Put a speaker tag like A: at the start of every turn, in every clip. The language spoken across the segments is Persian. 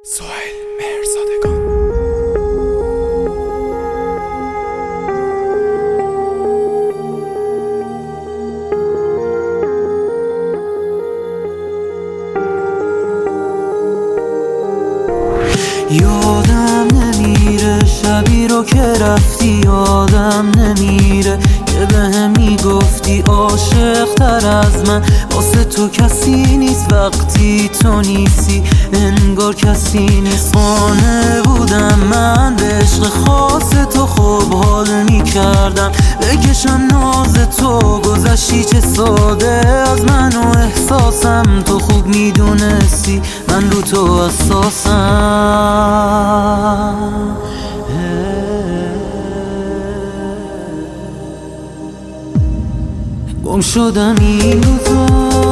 A: سهیل مهرزادگان.
B: یادم نمیره شبی رو که رفتی، یادم نمیره که بهم میگفتی عاشق تر از من واسه تو کسی نیست، وقتی تو نیستی انگار کسی نیست. خانه بودم من به عشق خاص تو، خوب حال میکردم بکشم ناز تو، گذشتی چه ساده از من و احساسم، تو خوب میدونستی من رو تو اساسم. گم شدم این روزا،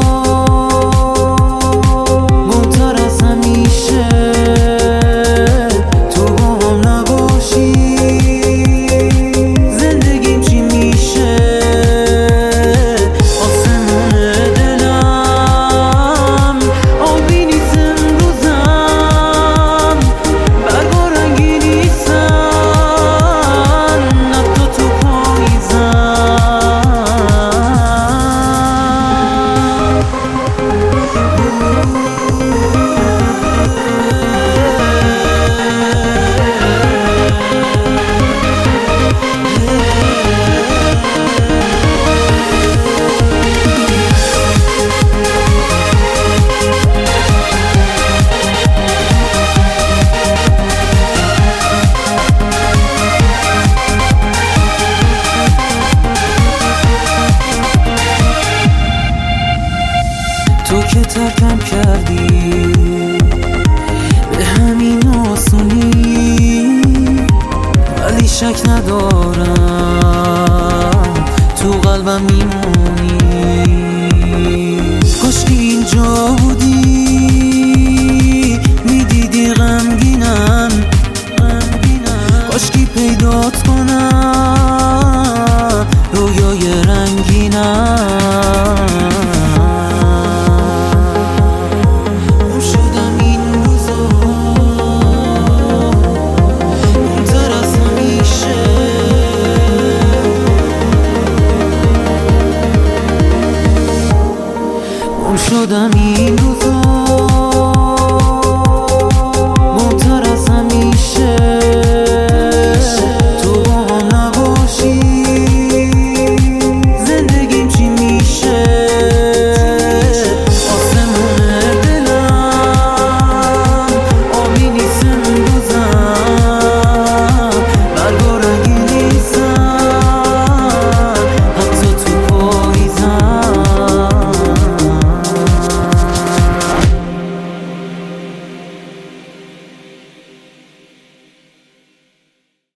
B: گمتر از همیشه، تو با هم نباشی زندگیم چی میشه؟ آسمون دلم آبی نیست امروزم، برگا رنگی نیستن حتی تو پاییزم. تو که ترکم کردی به همین آسونی، ولی شک ندارم تو قلبم میمونی.